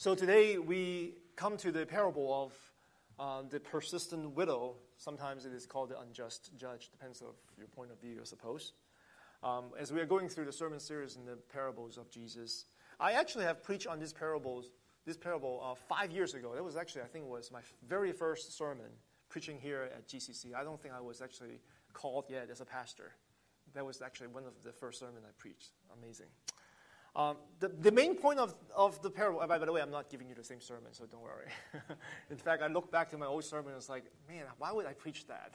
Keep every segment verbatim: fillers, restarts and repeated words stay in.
So today we come to the parable of uh, the persistent widow. Sometimes it is called the unjust judge, depends on your point of view, I suppose. Um, as we are going through the sermon series in the parables of Jesus, I actually have preached on these parables, this parable uh, five years ago. That was actually, I think, was my very first sermon preaching here at G C C. I don't think I was actually called yet as a pastor. That was actually one of the first sermons I preached. Amazing. Um, the, the main point of, of the parable, by, by the way, I'm not giving you the same sermon, so don't worry. In fact, I look back to my old sermon and it's like, man, why would I preach that?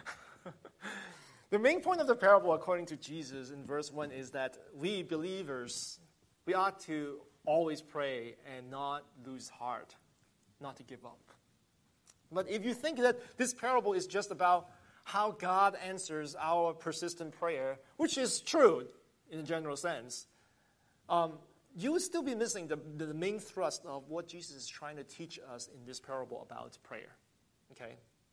The main point of the parable, according to Jesus in verse one, is that we believers, we ought to always pray and not lose heart, not to give up. But if you think that this parable is just about how God answers our persistent prayer, which is true in a general sense, Um, you would still be missing the, the main thrust of what Jesus is trying to teach us in this parable about prayer. Okay?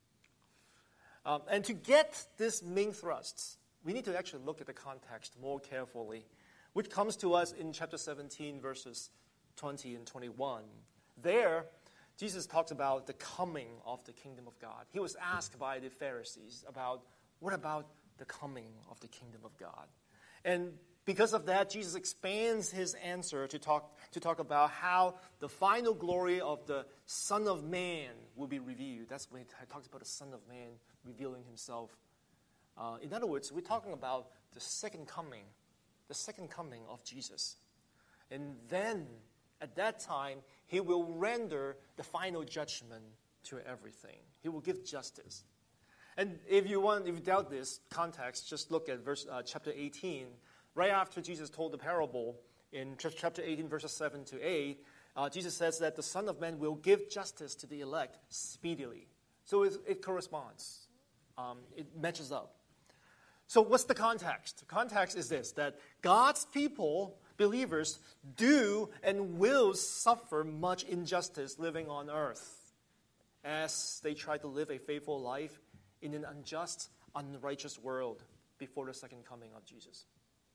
Um, and to get this main thrust, we need to actually look at the context more carefully, which comes to us in chapter seventeen, verses twenty and twenty-one. There, Jesus talks about the coming of the kingdom of God. He was asked by the Pharisees about, what about the coming of the kingdom of God? And because of that, Jesus expands his answer to talk to talk about how the final glory of the Son of Man will be revealed. That's when he talks about the Son of Man revealing himself. Uh, in other words, we're talking about the second coming, the second coming of Jesus. And then, at that time, he will render the final judgment to everything. He will give justice. And if you want, if you doubt this context, just look at verse uh, chapter eighteen. Right after Jesus told the parable, in chapter eighteen, verses seven to eight, uh, Jesus says that the Son of Man will give justice to the elect speedily. So it, it corresponds. Um, it matches up. So what's the context? The context is this, that God's people, believers, do and will suffer much injustice living on earth as they try to live a faithful life in an unjust, unrighteous world before the second coming of Jesus.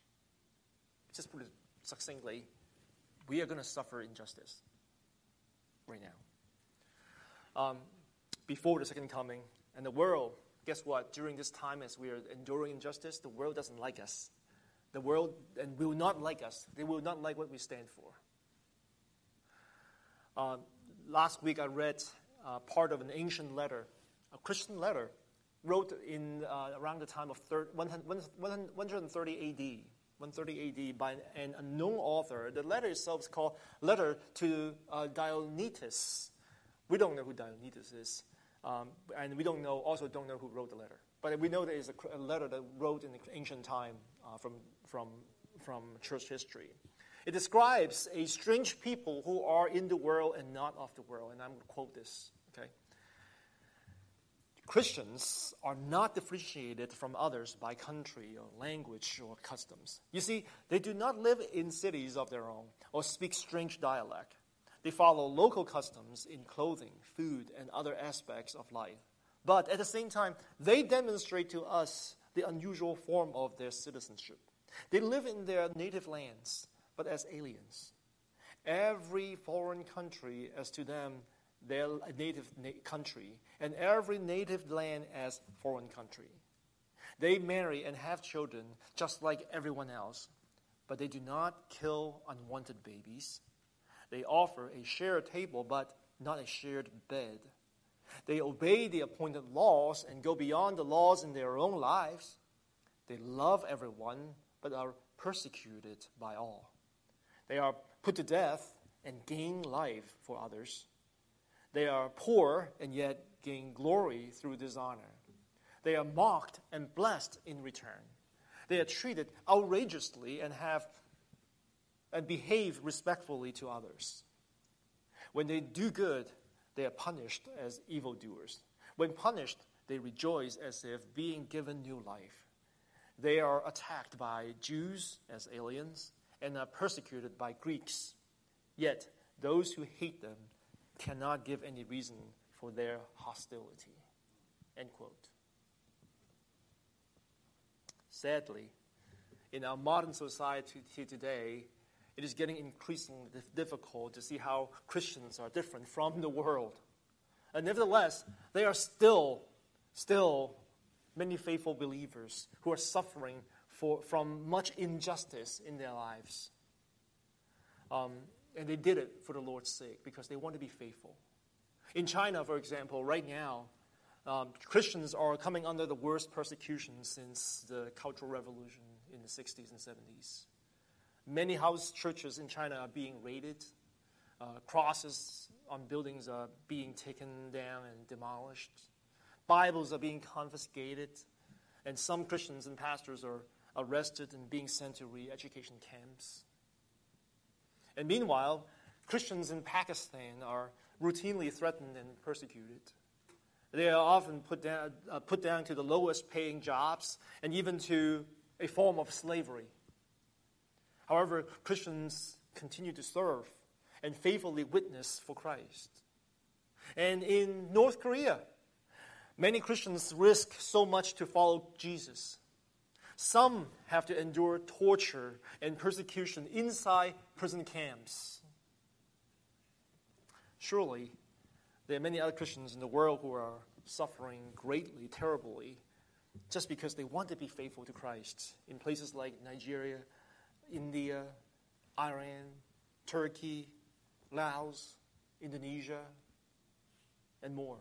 Just put it succinctly, we are going to suffer injustice right now. Um, before the second coming, and the world, guess what? During this time as we are enduring injustice, the world doesn't like us. The world and will not like us. They will not like what we stand for. Uh, last week I read uh, part of an ancient letter, a Christian letter, wrote in uh, around the time of one hundred thirty A D one thirty A D by an unknown author. The letter itself is called Letter to uh, Diognetus. We don't know who Diognetus is, um, and we don't know also don't know who wrote the letter. But we know there is a, a letter that wrote in the ancient time uh, from from from church history. It describes a strange people who are in the world and not of the world. And I'm going to quote this. Okay. Christians are not differentiated from others by country or language or customs. You see, they do not live in cities of their own or speak strange dialect. They follow local customs in clothing, food, and other aspects of life. But at the same time, they demonstrate to us the unusual form of their citizenship. They live in their native lands, but as aliens. Every foreign country, as to them, their native na- country, and every native land as foreign country. They marry and have children just like everyone else, but they do not kill unwanted babies. They offer a shared table, but not a shared bed. They obey the appointed laws and go beyond the laws in their own lives. They love everyone, but are persecuted by all. They are put to death and gain life for others. They are poor and yet gain glory through dishonor. They are mocked and blessed in return. They are treated outrageously and have and behave respectfully to others. When they do good, they are punished as evildoers. When punished, they rejoice as if being given new life. They are attacked by Jews as aliens and are persecuted by Greeks. Yet those who hate them cannot give any reason for their hostility. End quote. Sadly, in our modern society today, it is getting increasingly difficult to see how Christians are different from the world. And nevertheless, there are still, still many faithful believers who are suffering for, from much injustice in their lives. Um, and they did it for the Lord's sake because they want to be faithful. In China, for example, right now, um, Christians are coming under the worst persecution since the Cultural Revolution in the sixties and seventies. Many house churches in China are being raided. Uh, crosses on buildings are being taken down and demolished. Bibles are being confiscated. And some Christians and pastors are arrested and being sent to re-education camps. And meanwhile, Christians in Pakistan are routinely threatened and persecuted. They are often put down, uh, put down to the lowest paying jobs and even to a form of slavery. However, Christians continue to serve and faithfully witness for Christ. And in North Korea, many Christians risk so much to follow Jesus. Some have to endure torture and persecution inside prison camps. Surely, there are many other Christians in the world who are suffering greatly, terribly, just because they want to be faithful to Christ in places like Nigeria, India, Iran, Turkey, Laos, Indonesia, and more.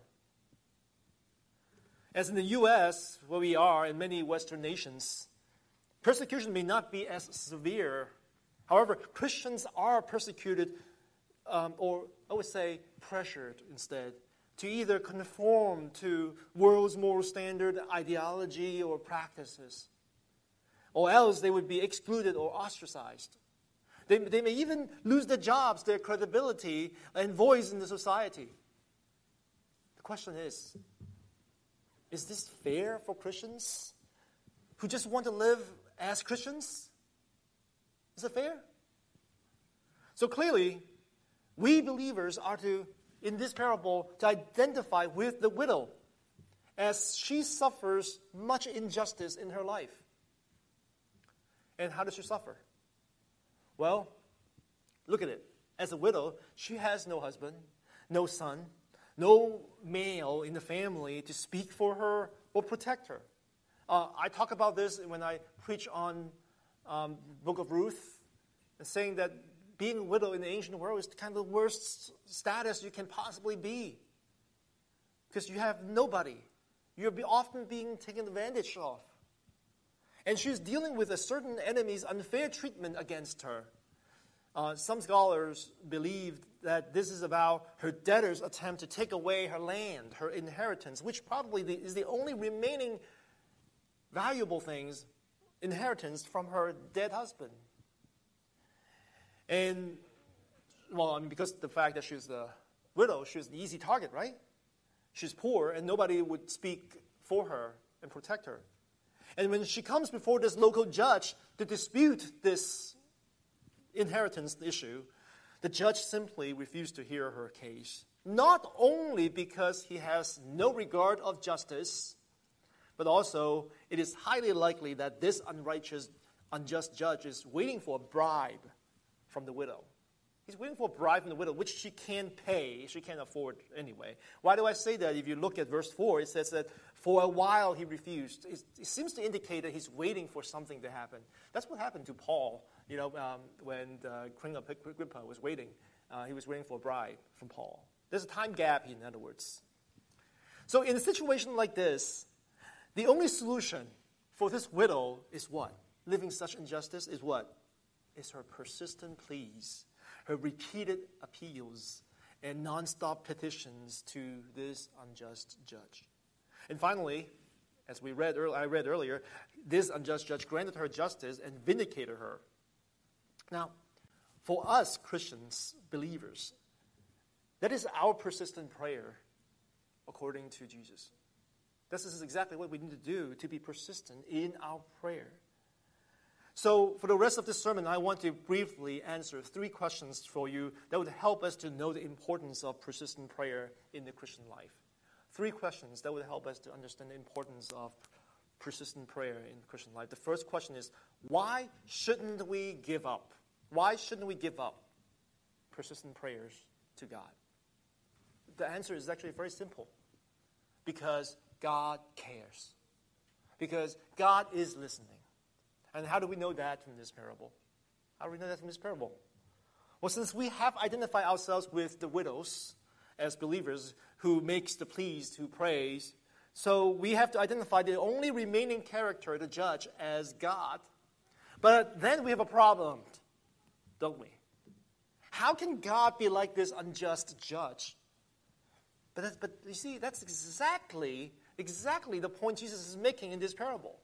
As in the U S, where we are, and many Western nations, persecution may not be as severe. However, Christians are persecuted, um, or I would say pressured instead, to either conform to world's moral standard, ideology, or practices. Or else they would be excluded or ostracized. They, they may even lose their jobs, their credibility, and voice in the society. The question is, is this fair for Christians who just want to live as Christians? Is it fair? So clearly, we believers are to, in this parable, to identify with the widow as she suffers much injustice in her life. And how does she suffer? Well, look at it. As a widow, she has no husband, no son, no male in the family to speak for her or protect her. Uh, I talk about this when I preach on um, the book of Ruth, and saying that being a widow in the ancient world is kind of the worst status you can possibly be. Because you have nobody. You're often being taken advantage of. And she's dealing with a certain enemy's unfair treatment against her. Uh, some scholars believe that this is about her debtor's attempt to take away her land, her inheritance, which probably the, is the only remaining valuable things, inheritance from her dead husband. And, well, I mean, because of the fact that she's the widow, she's the easy target, right? She's poor, and nobody would speak for her and protect her. And when she comes before this local judge to dispute this inheritance issue, the judge simply refused to hear her case. Not only because he has no regard of justice, but also it is highly likely that this unrighteous, unjust judge is waiting for a bribe from the widow. He's waiting for a bribe from the widow, which she can't pay. She can't afford anyway. Why do I say that? If you look at verse four, it says that for a while he refused. It, it seems to indicate that he's waiting for something to happen. That's what happened to Paul, you know, um, when uh, Queen Agrippa was waiting. Uh, he was waiting for a bribe from Paul. There's a time gap, in other words. So in a situation like this, the only solution for this widow is what? Living such injustice is what? Is her persistent pleas, her repeated appeals, and nonstop petitions to this unjust judge. And finally, as we read, I read earlier, this unjust judge granted her justice and vindicated her. Now, for us Christians, believers, that is our persistent prayer according to Jesus. This is exactly what we need to do to be persistent in our prayer. So for the rest of this sermon, I want to briefly answer three questions for you that would help us to know the importance of persistent prayer in the Christian life. Three questions that would help us to understand the importance of persistent prayer in the Christian life. The first question is, why shouldn't we give up? Why shouldn't we give up persistent prayers to God? The answer is actually very simple. Because God cares. Because God is listening. And how do we know that from this parable? How do we know that from this parable? Well, since we have identified ourselves with the widows as believers who makes the pleas, who prays, so we have to identify the only remaining character, the judge, as God. But then we have a problem, don't we? How can God be like this unjust judge? But, that's, but you see, that's exactly, exactly the point Jesus is making in this parable.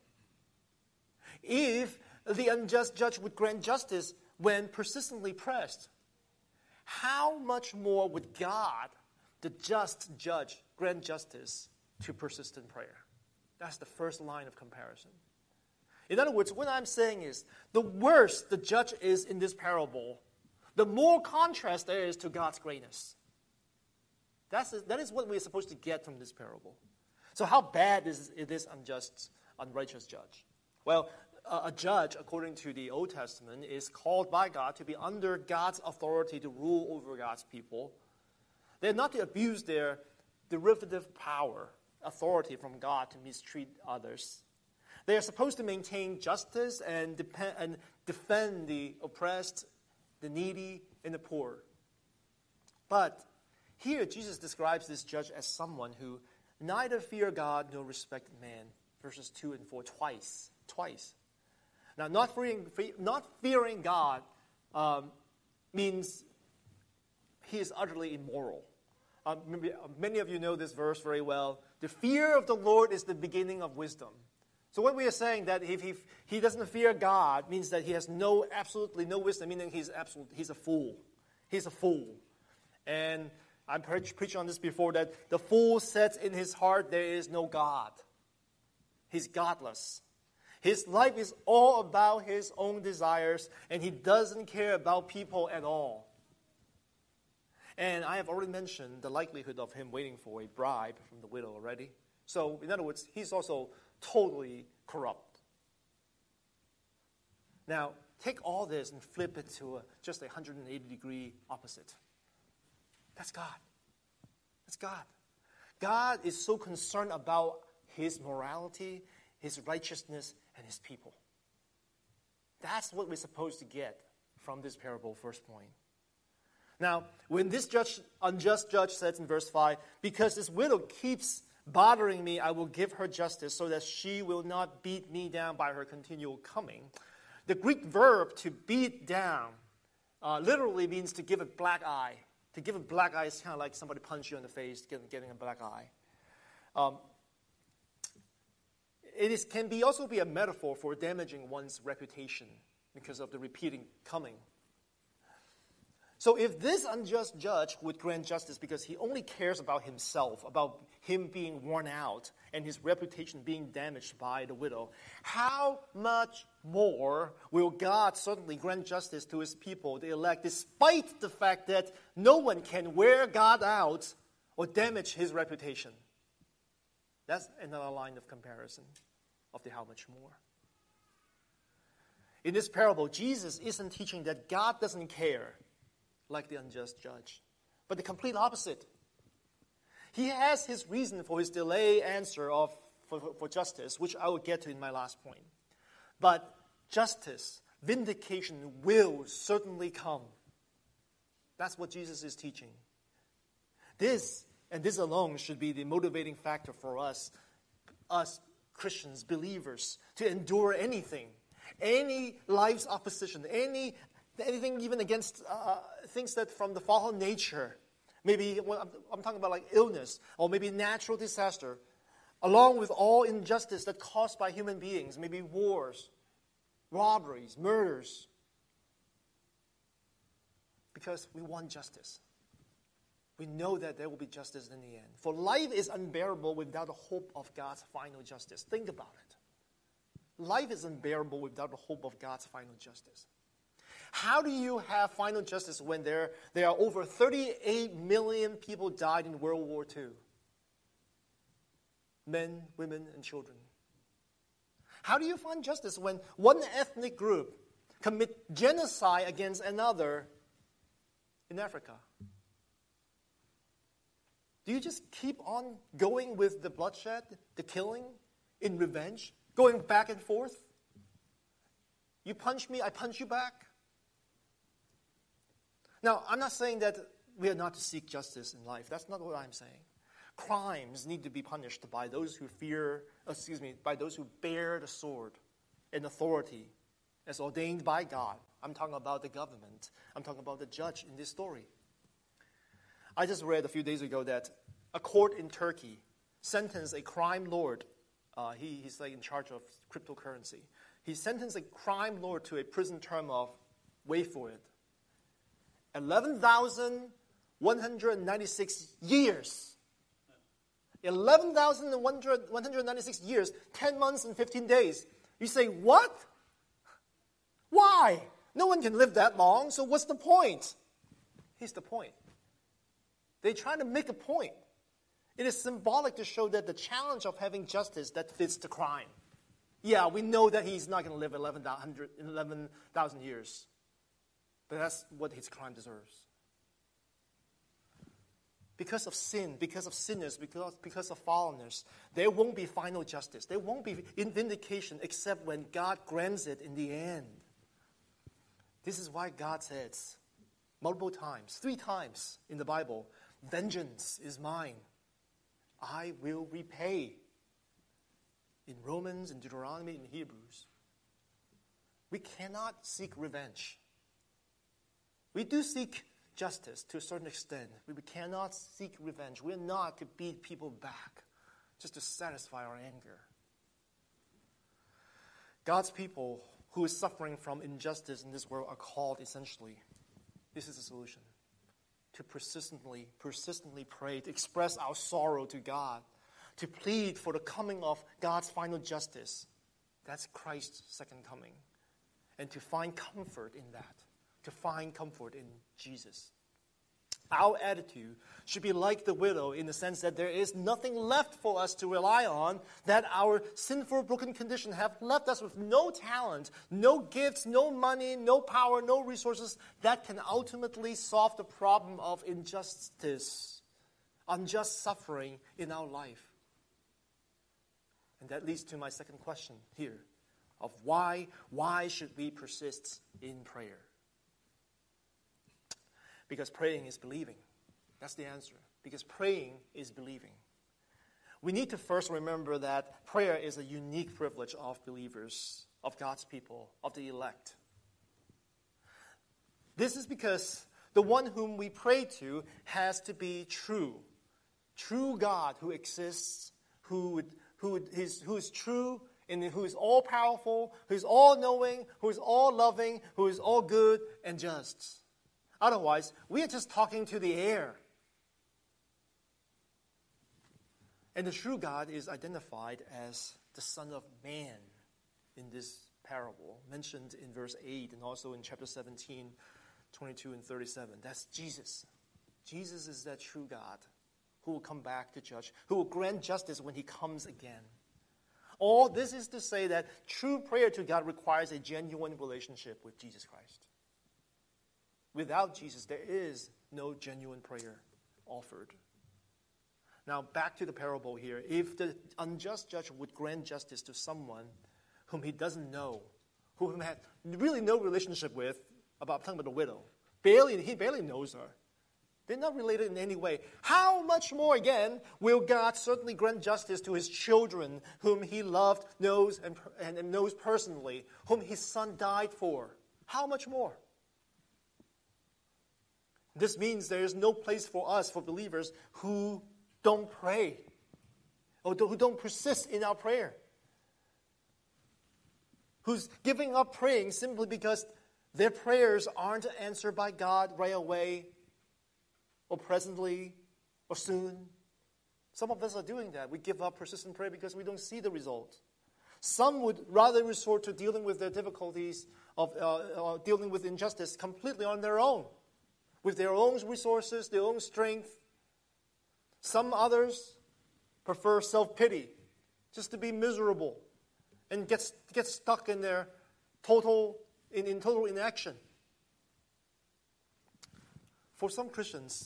If the unjust judge would grant justice when persistently pressed, how much more would God, the just judge, grant justice to persistent prayer? That's the first line of comparison. In other words, what I'm saying is, the worse the judge is in this parable, the more contrast there is to God's greatness. That's, that is what we're supposed to get from this parable. So how bad is this unjust, unrighteous judge? Well, a, a judge, according to the Old Testament, is called by God to be under God's authority to rule over God's people. They're not to abuse their derivative power, authority from God to mistreat others. They are supposed to maintain justice and, depend, and defend the oppressed, the needy, and the poor. But here, Jesus describes this judge as someone who neither fear God nor respect man. Verses two and four, twice. Twice. Now, not fearing, not fearing God um, means he is utterly immoral. Um, many of you know this verse very well. The fear of the Lord is the beginning of wisdom. So what we are saying that if he, he doesn't fear God means that he has no, absolutely no wisdom, meaning he's absolute, he's a fool. He's a fool. And I've preached preach on this before, that the fool says in his heart there is no God. He's godless. His life is all about his own desires, and he doesn't care about people at all. And I have already mentioned the likelihood of him waiting for a bribe from the widow already. So, in other words, he's also totally corrupt. Now, take all this and flip it to a, just a one hundred eighty degree opposite. That's God. That's God. God is so concerned about his morality, his righteousness, and his people. That's what we're supposed to get from this parable, first point. Now, when this judge, unjust judge says in verse five, because this widow keeps bothering me, I will give her justice so that she will not beat me down by her continual coming. The Greek verb to beat down uh, literally means to give a black eye. To give a black eye is kind of like somebody punch you in the face, getting, getting a black eye. Um, it is, can be also be a metaphor for damaging one's reputation because of the repeating coming. So if this unjust judge would grant justice because he only cares about himself, about him being worn out and his reputation being damaged by the widow, how much more will God certainly grant justice to his people, the elect, despite the fact that no one can wear God out or damage his reputation? That's another line of comparison of the how much more. In this parable, Jesus isn't teaching that God doesn't care like the unjust judge, but the complete opposite. He has his reason for his delay answer of for, for justice, which I will get to in my last point. But justice, vindication will certainly come. That's what Jesus is teaching. This, and this alone, should be the motivating factor for us, us Christians, believers, to endure anything, any life's opposition, any anything even against uh, things that from the fallen nature. Maybe well, I'm, I'm talking about like illness or maybe natural disaster, along with all injustice that's caused by human beings, maybe wars, robberies, murders. Because we want justice. We know that there will be justice in the end. For life is unbearable without the hope of God's final justice. Think about it. Life is unbearable without the hope of God's final justice. How do you have final justice when there, there are over thirty-eight million people died in World War Two? Men, women, and children. How do you find justice when one ethnic group commit genocide against another in Africa? Do you just keep on going with the bloodshed, the killing, in revenge, going back and forth? You punch me, I punch you back? Now, I'm not saying that we are not to seek justice in life. That's not what I'm saying. Crimes need to be punished by those who fear, excuse me, by those who bear the sword and authority as ordained by God. I'm talking about the government. I'm talking about the judge in this story. I just read a few days ago that a court in Turkey sentenced a crime lord. Uh, he, he's like in charge of cryptocurrency. He sentenced a crime lord to a prison term of, wait for it, eleven thousand one hundred ninety-six years. eleven thousand one hundred ninety-six years, ten months and fifteen days. You say, what? Why? No one can live that long, so what's the point? Here's the point. They're trying to make a point. It is symbolic to show that the challenge of having justice that fits the crime. Yeah, we know that he's not going to live eleven thousand years. But that's what his crime deserves. Because of sin, because of sinners, because, because of foreigners, there won't be final justice. There won't be vindication except when God grants it in the end. This is why God says multiple times, three times in the Bible, vengeance is mine. I will repay. In Romans, in Deuteronomy, in Hebrews. We cannot seek revenge. We do seek justice to a certain extent. We cannot seek revenge. We're not to beat people back just to satisfy our anger. God's people who is suffering from injustice in this world are called essentially, this is the solution, to persistently, persistently pray, to express our sorrow to God, to plead for the coming of God's final justice. That's Christ's second coming. And to find comfort in that, to find comfort in Jesus. Our attitude should be like the widow in the sense that there is nothing left for us to rely on, that our sinful, broken condition have left us with no talent, no gifts, no money, no power, no resources that can ultimately solve the problem of injustice, unjust suffering in our life. And that leads to my second question here of why, why should we persist in prayer? Because praying is believing. That's the answer. Because praying is believing. We need to first remember that prayer is a unique privilege of believers, of God's people, of the elect. This is because the one whom we pray to has to be true. True God who exists, who would Who is, who is true, and who is all-powerful, who is all-knowing, who is all-loving, who is all-good and just. Otherwise, we are just talking to the air. And the true God is identified as the Son of Man in this parable, mentioned in verse eight and also in chapter seventeen, twenty-two and thirty-seven. That's Jesus. Jesus is that true God who will come back to judge, who will grant justice when he comes again. All this is to say that true prayer to God requires a genuine relationship with Jesus Christ. Without Jesus, there is no genuine prayer offered. Now, back to the parable here. If the unjust judge would grant justice to someone whom he doesn't know, whom he had really no relationship with, about I'm talking about the widow, barely, he barely knows her. They're not related in any way. How much more, again, will God certainly grant justice to his children, whom he loved, knows, and, and, and knows personally, whom his son died for? How much more? This means there is no place for us, for believers, who don't pray, or who don't persist in our prayer, who's giving up praying simply because their prayers aren't answered by God right away, or presently, or soon. Some of us are doing that. We give up persistent prayer because we don't see the result. Some would rather resort to dealing with their difficulties of uh, uh, dealing with injustice completely on their own, with their own resources, their own strength. Some others prefer self-pity, just to be miserable and get, get stuck in their total in, in total inaction. For some Christians,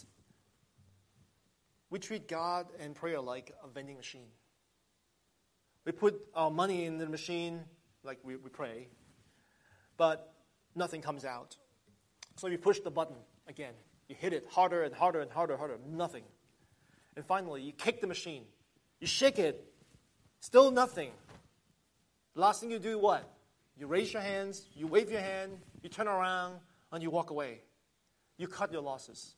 we treat God and prayer like a vending machine. We put our money in the machine, like we, we pray, but nothing comes out. So you push the button again. You hit it harder and harder and harder and harder. Nothing. And finally, you kick the machine. You shake it. Still nothing. The last thing you do, what? You raise your hands, you wave your hand, you turn around, and you walk away. You cut your losses.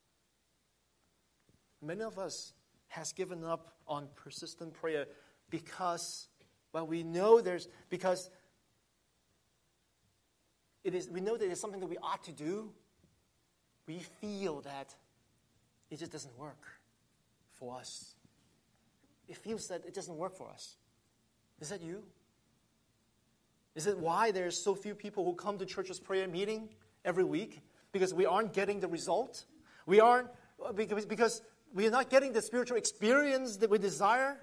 Many of us has given up on persistent prayer because, well, we know there's, because it is, we know that it's something that we ought to do. We feel that it just doesn't work for us. It feels that it doesn't work for us. Is that you? Is it why there's so few people who come to church's prayer meeting every week? Because we aren't getting the result? We aren't, because, because we are not getting the spiritual experience that we desire?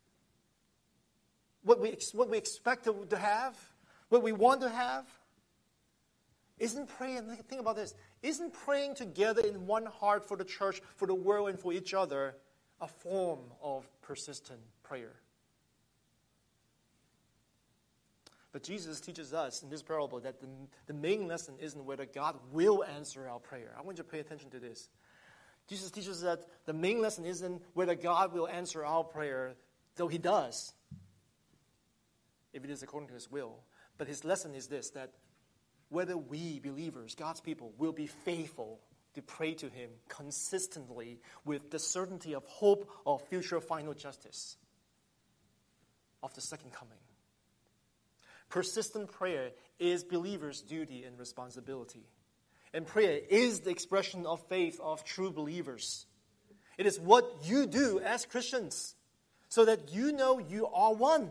What we, what we expect to, to have? What we want to have? Isn't praying, think about this, isn't praying together in one heart for the church, for the world, and for each other a form of persistent prayer? But Jesus teaches us in this parable that the, the main lesson isn't whether God will answer our prayer. I want you to pay attention to this. Jesus teaches that the main lesson isn't whether God will answer our prayer, though He does, if it is according to His will. But His lesson is this, that whether we, believers, God's people, will be faithful to pray to Him consistently with the certainty of hope of future final justice, of the second coming. Persistent prayer is believers' duty and responsibility. And prayer is the expression of faith of true believers. It is what you do as Christians so that you know you are one.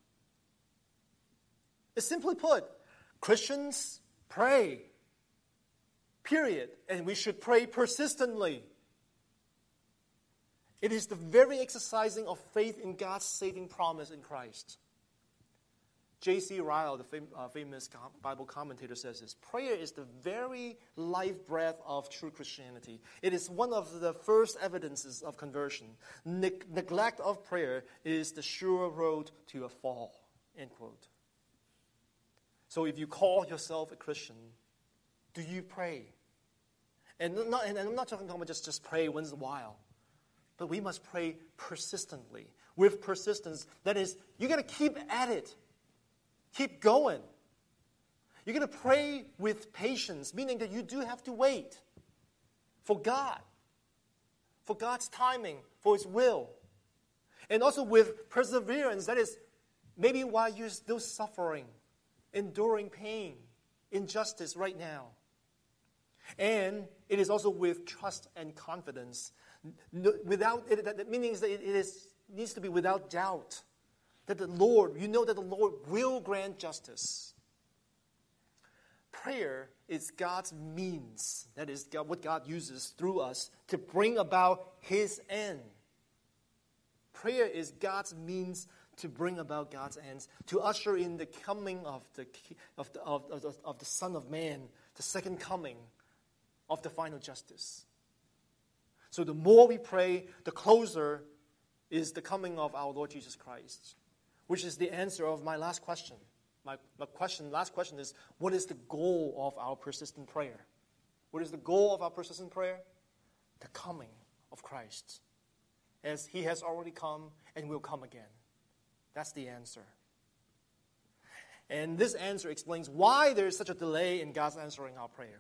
It's simply put, Christians pray. Period. And we should pray persistently. It is the very exercising of faith in God's saving promise in Christ. J C Ryle, the fam- uh, famous com- Bible commentator, says this: prayer is the very life breath of true Christianity. It is one of the first evidences of conversion. Ne- neglect of prayer is the sure road to a fall. End quote. So if you call yourself a Christian, do you pray? And, not, and I'm not talking about just, just pray once in a while. But we must pray persistently, with persistence. That is, you got to keep at it. Keep going. You're going to pray with patience, meaning that you do have to wait for God, for God's timing, for His will. And also with perseverance, that is, maybe while you're still suffering, enduring pain, injustice right now. And it is also with trust and confidence. Without it, that meaning that it is, needs to be without doubt. That the Lord, you know that the Lord will grant justice. Prayer is God's means. That is God, what God uses through us to bring about His end. Prayer is God's means to bring about God's ends, to usher in the coming of the of the, of, of, of the Son of Man, the second coming of the final justice. So the more we pray, the closer is the coming of our Lord Jesus Christ. Which is the answer of my last question. My, my question, last question is, what is the goal of our persistent prayer? What is the goal of our persistent prayer? The coming of Christ. As He has already come and will come again. That's the answer. And this answer explains why there is such a delay in God's answering our prayer.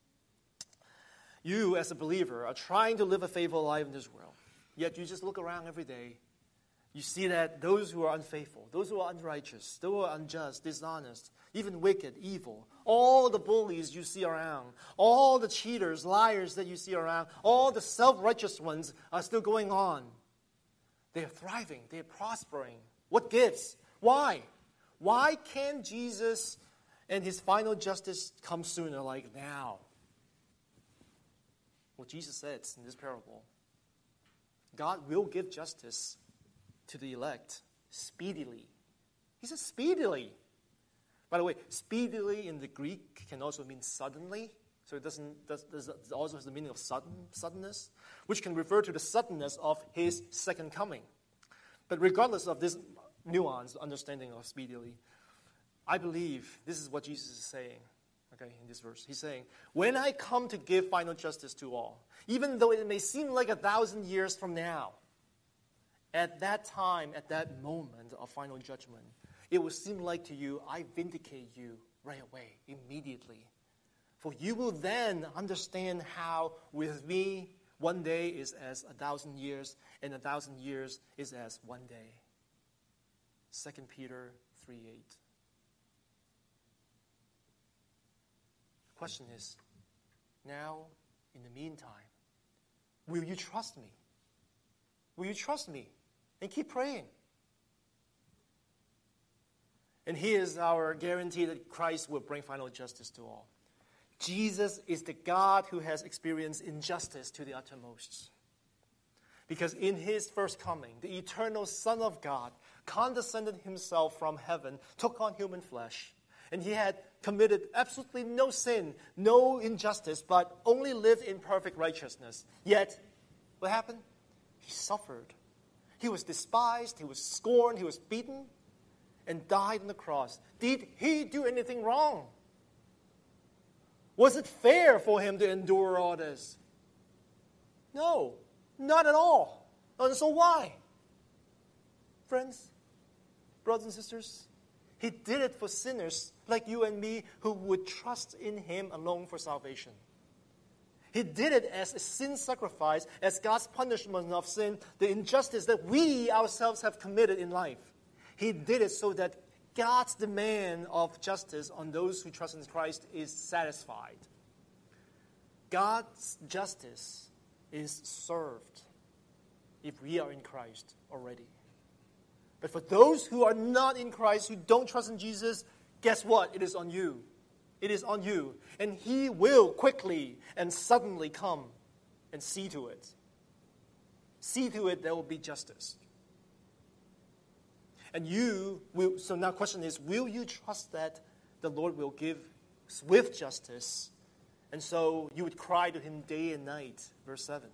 You, as a believer, are trying to live a faithful life in this world. Yet you just look around every day. You see that those who are unfaithful, those who are unrighteous, those who are unjust, dishonest, even wicked, evil, all the bullies you see around, all the cheaters, liars that you see around, all the self-righteous ones are still going on. They are thriving. They are prospering. What gives? Why? Why can't Jesus and His final justice come sooner, like now? Well, Jesus says in this parable, God will give justice to the elect speedily. He says speedily. By the way, speedily in the Greek can also mean suddenly. So it doesn't does, does it also has the meaning of sudden suddenness, which can refer to the suddenness of his second coming. But regardless of this nuanced understanding of speedily, I believe this is what Jesus is saying, okay, in this verse. He's saying, when I come to give final justice to all, even though it may seem like a thousand years from now, at that time, at that moment of final judgment, it will seem like to you, I vindicate you right away, immediately. For you will then understand how with me one day is as a thousand years, and a thousand years is as one day. Second Peter three eight. The question is, now, in the meantime, will you trust me? Will you trust me? And keep praying. And here's our guarantee that Christ will bring final justice to all. Jesus is the God who has experienced injustice to the uttermost. Because in his first coming, the eternal Son of God condescended himself from heaven, took on human flesh, and he had committed absolutely no sin, no injustice, but only lived in perfect righteousness. Yet, what happened? He suffered. He was despised, he was scorned, he was beaten, and died on the cross. Did he do anything wrong? Was it fair for him to endure all this? No, not at all. And so why? Friends, brothers and sisters, he did it for sinners like you and me who would trust in him alone for salvation. He did it as a sin sacrifice, as God's punishment of sin, the injustice that we ourselves have committed in life. He did it so that God's demand of justice on those who trust in Christ is satisfied. God's justice is served if we are in Christ already. But for those who are not in Christ, who don't trust in Jesus, guess what? It is on you. It is on you. And he will quickly and suddenly come and see to it. See to it there will be justice. And you will, so now the question is, will you trust that the Lord will give swift justice? And so you would cry to him day and night, verse seven.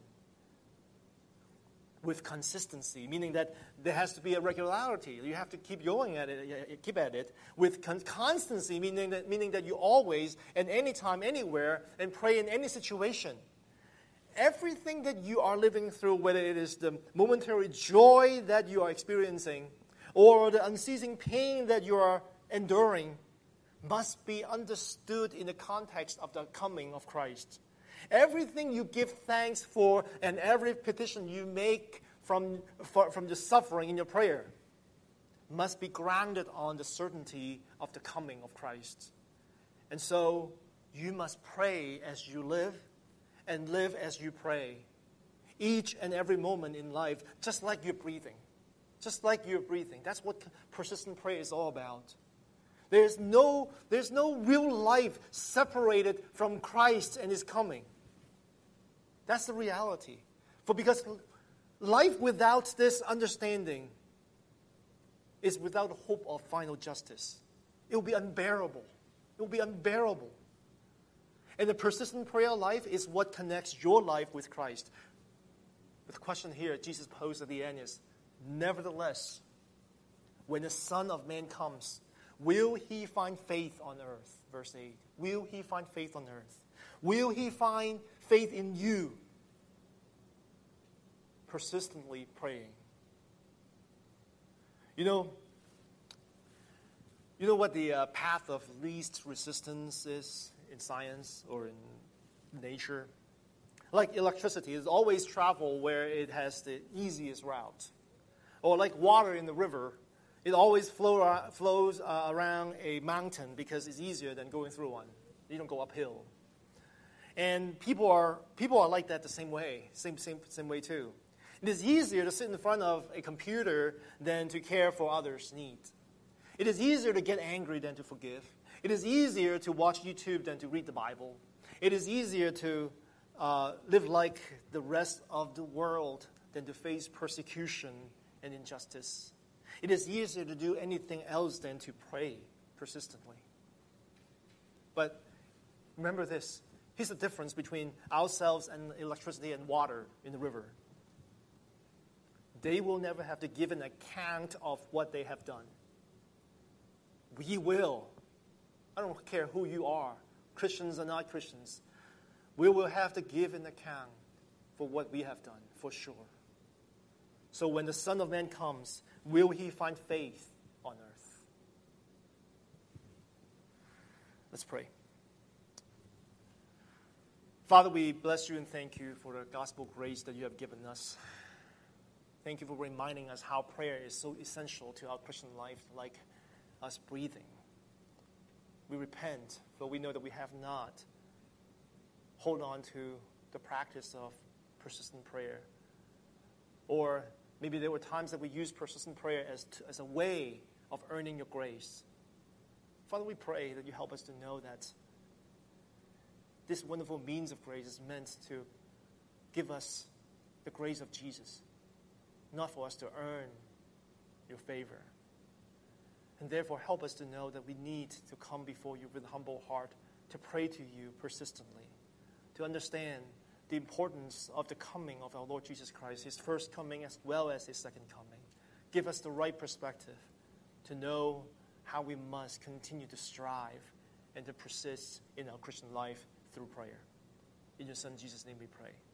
With consistency, meaning that there has to be a regularity. You have to keep going at it, keep at it. With con- constancy, meaning that, meaning that you always, and anytime, anywhere, and pray in any situation. Everything that you are living through, whether it is the momentary joy that you are experiencing, or the unceasing pain that you are enduring, must be understood in the context of the coming of Christ. Everything you give thanks for and every petition you make from, for, from the suffering in your prayer must be grounded on the certainty of the coming of Christ. And so you must pray as you live and live as you pray. Each and every moment in life, just like you're breathing. Just like you're breathing. That's what persistent prayer is all about. There's no, there's no real life separated from Christ and his coming. That's the reality. For because life without this understanding is without hope of final justice. It will be unbearable. It will be unbearable. And the persistent prayer life is what connects your life with Christ. But the question here Jesus posed at the end is, nevertheless, when the Son of Man comes, will he find faith on earth? Verse eight. Will he find faith on earth? Will he find faith in you? Persistently praying. You know, you know what the uh, path of least resistance is in science or in nature? Like electricity, it always travels where it has the easiest route. Or like water in the river, it always flow, flows uh, around a mountain because it's easier than going through one. You don't go uphill. And people are people are like that the same way, same same same way too. It is easier to sit in front of a computer than to care for others' needs. It is easier to get angry than to forgive. It is easier to watch YouTube than to read the Bible. It is easier to uh, live like the rest of the world than to face persecution and injustice. It is easier to do anything else than to pray persistently. But remember this. Here's the difference between ourselves and electricity and water in the river. They will never have to give an account of what they have done. We will. I don't care who you are, Christians or not Christians. We will have to give an account for what we have done, for sure. So when the Son of Man comes, will he find faith on earth? Let's pray. Father, we bless you and thank you for the gospel grace that you have given us. Thank you for reminding us how prayer is so essential to our Christian life, like us breathing. We repent, for we know that we have not hold on to the practice of persistent prayer. Or maybe there were times that we used persistent prayer as, to, as a way of earning your grace. Father, we pray that you help us to know that this wonderful means of grace is meant to give us the grace of Jesus, not for us to earn your favor. And therefore, help us to know that we need to come before you with a humble heart, to pray to you persistently, to understand the importance of the coming of our Lord Jesus Christ, his first coming as well as his second coming. Give us the right perspective to know how we must continue to strive and to persist in our Christian life through prayer. In your Son Jesus' name we pray.